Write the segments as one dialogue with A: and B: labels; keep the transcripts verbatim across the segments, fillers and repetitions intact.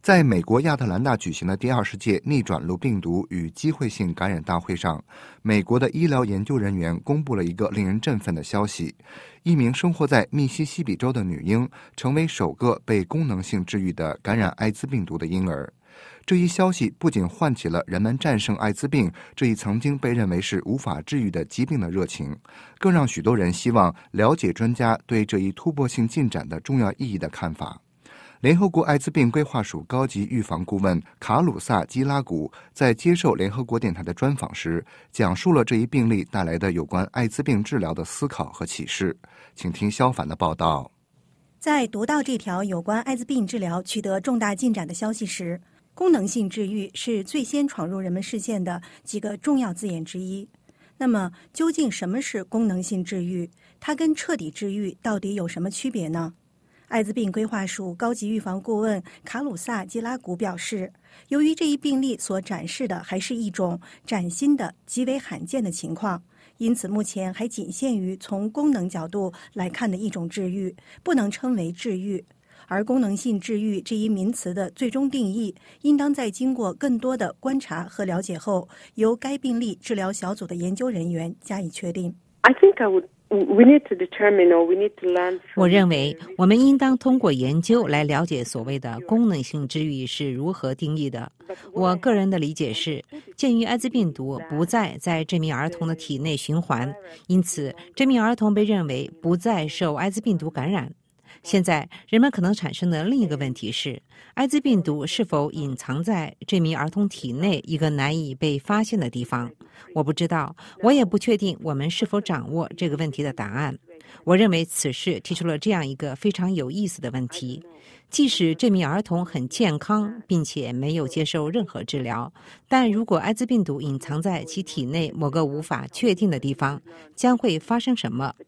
A: 在美国亚特兰大举行的第二十届逆转录病毒与机会性感染大会上，美国的医疗研究人员公布了一个令人振奋的消息：一名生活在密西西比州的女婴成为首个被功能性治愈的感染艾滋病毒的婴儿。这一消息不仅唤起了人们战胜艾滋病这一曾经被认为是无法治愈的疾病的热情，更让许多人希望了解专家对这一突破性进展的重要意义的看法。联合国艾滋病规划署高级预防顾问卡鲁萨基拉古在接受联合国电台的专访时，讲述了这一病例带来的有关艾滋病治疗的思考和启示。请听肖凡的报道。
B: 在读到这条有关艾滋病治疗取得重大进展的消息时，功能性治愈是最先闯入人们视线的几个重要字眼之一。那么，究竟什么是功能性治愈？它跟彻底治愈到底有什么区别呢？艾滋病规划署高级预防顾问卡鲁萨基拉古表示，由于这一病例所展示的还是一种崭新的、极为罕见的情况，因此目前还仅限于从功能角度来看的一种治愈，不能称为治愈。而功能性治愈这一名词的最终定义，应当在经过更多的观察和了解后，由该病例治疗小组的研究人员加以确定。
C: I think I would We need to determine or we need to learn.
D: 我认为我们应当通过研究来了解所谓的功能性治愈是如何定义的。我个人的理解是，鉴于艾滋病毒不再在这名儿童的体内循环，因此这名儿童被认为不再受艾滋病毒感染。现在人们可能产生的另一个问题是，艾滋病毒是否隐藏在这名儿童体内一个难以被发现的地方？我不知道，我也不确定我们是否掌握这个问题的答案。我认为此事提出了这样一个非常有意思的问题：即使这名儿童很健康，并且没有接受任何治疗，但如果艾滋病毒隐藏在其体内某个无法确定的地方，将会发生什么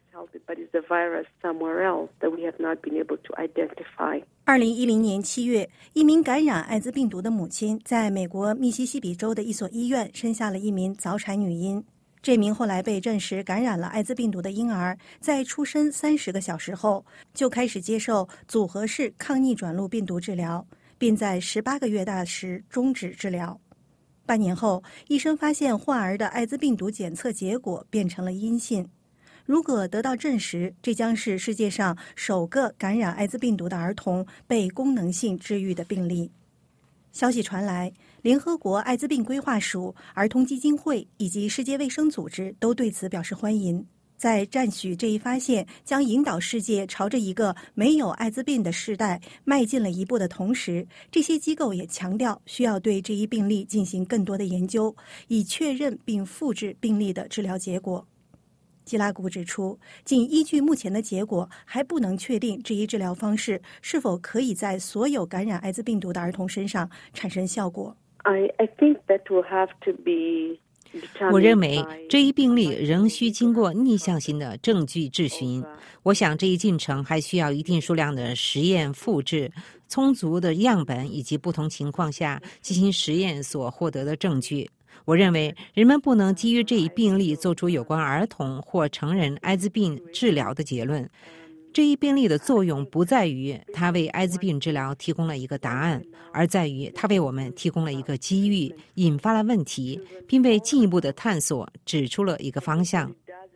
B: 二零一零年七月，一名感染艾滋病毒的母亲在美国密西西比州的一所医院生下了一名早产女婴。这名后来被证实感染了艾滋病毒的婴儿，在出生三十个小时后就开始接受组合式抗逆转录病毒治疗，并在十八个月大时终止治疗。半年后，医生发现患儿的艾滋病毒检测结果变成了阴性。如果得到证实，这将是世界上首个感染艾滋病毒的儿童被功能性治愈的病例。消息传来，联合国艾滋病规划署、儿童基金会以及世界卫生组织都对此表示欢迎。在赞许这一发现将引导世界朝着一个没有艾滋病的时代迈进了一步的同时，这些机构也强调需要对这一病例进行更多的研究，以确认并复制病例的治疗结果。基拉古指出，仅依据目前的结果，还不能确定这一治疗方式是否可以在所有感染艾滋病毒的儿童身上产生效果。
C: I, I think that will have to be
D: 我认为这一病例仍需经过逆向性的证据质询。我想这一进程还需要一定数量的实验复制、充足的样本以及不同情况下进行实验所获得的证据。我认为人们不能基于这一病例做出有关儿童或成人艾滋病治疗的结论。这一病例的作用不在于它为艾滋病治疗提供了一个答案，而在于它为我们提供了一个机遇，引发了问题，并为进一步的探索指出了一个方向。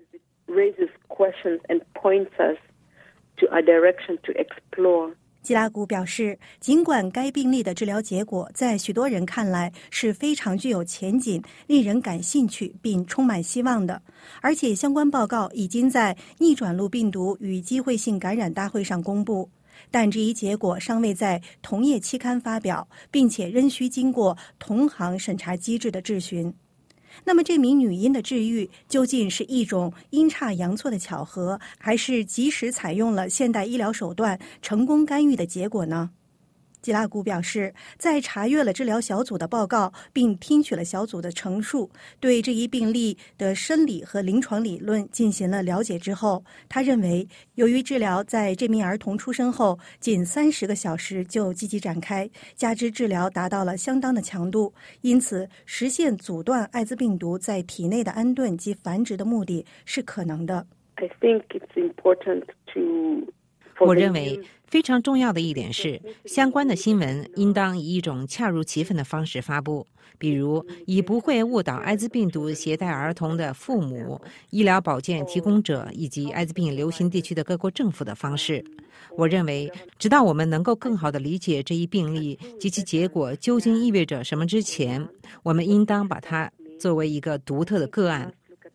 B: 基拉古表示，尽管该病例的治疗结果在许多人看来是非常具有前景、令人感兴趣并充满希望的，而且相关报告已经在逆转录病毒与机会性感染大会上公布，但这一结果尚未在同业期刊发表，并且仍需经过同行审查机制的质询。那么这名女婴的治愈究竟是一种阴差阳错的巧合，还是及时采用了现代医疗手段成功干预的结果呢？基拉古表示，在查阅了治疗小组的报告并听取了小组的陈述，对这一病例的生理和临床理论进行了了解之后，他认为由于治疗在这名儿童出生后仅三十个小时就积极展开，加之治疗达到了相当的强度，因此实现阻断艾滋病毒在体内的安顿及繁殖的目的是可能的。
C: I think it's important to
D: 我认为非常重要的一点是，相关的新闻应当以一种恰如其分的方式发布，比如以不会误导艾滋病毒携带儿童的父母、医疗保健提供者以及艾滋病流行地区的各国政府的方式。我认为，直到我们能够更好地理解这一病例及其结果究竟意味着什么之前，我们应当把它作为一个独特的个案。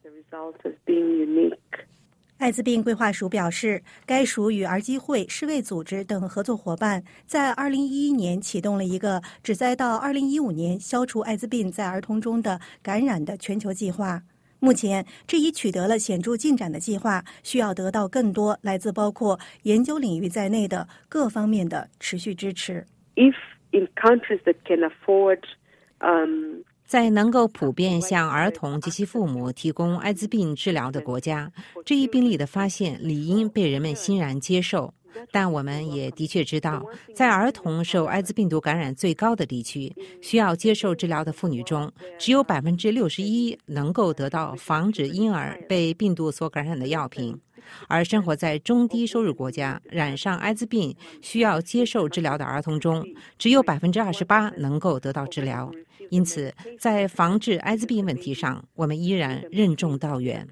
B: 艾滋病规划署表示，该署与儿基会、世卫组织等合作伙伴在二零一一年启动了一个旨在到二零一五年消除艾滋病在儿童中的感染的全球计划。目前，这已取得了显著进展的计划需要得到更多来自包括研究领域在内的各方面的持续支持。
C: If in countries that can afford, um,
D: 在能够普遍向儿童及其父母提供艾滋病治疗的国家，这一病例的发现理应被人们欣然接受。但我们也的确知道，在儿童受艾滋病毒感染最高的地区，需要接受治疗的妇女中，只有百分之六十一能够得到防止婴儿被病毒所感染的药品。而生活在中低收入国家，染上艾滋病需要接受治疗的儿童中，只有百分之二十八能够得到治疗。因此，在防治艾滋病问题上，我们依然任重道远。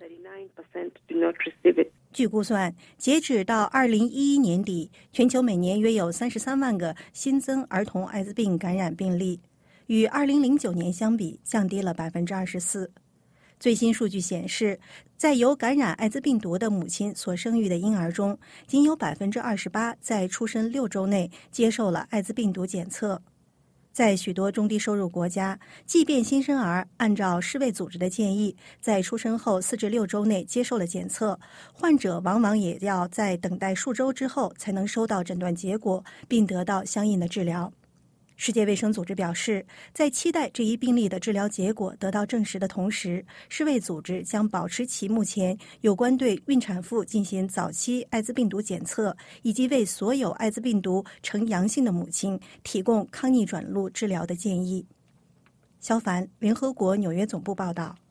B: 据估算，截止到二零一一年底，全球每年约有三十三万个新增儿童艾滋病感染病例，与二零零九年相比降低了百分之二十四。最新数据显示，在有感染艾滋病毒的母亲所生育的婴儿中，仅有百分之二十八在出生六周内接受了艾滋病毒检测。在许多中低收入国家，即便新生儿按照世卫组织的建议，在出生后四至六周内接受了检测，患者往往也要在等待数周之后才能收到诊断结果，并得到相应的治疗。世界卫生组织表示，在期待这一病例的治疗结果得到证实的同时，世卫组织将保持其目前有关对孕产妇进行早期艾滋病毒检测，以及为所有艾滋病毒呈阳性的母亲提供抗逆转录治疗的建议。肖凡，联合国纽约总部报道。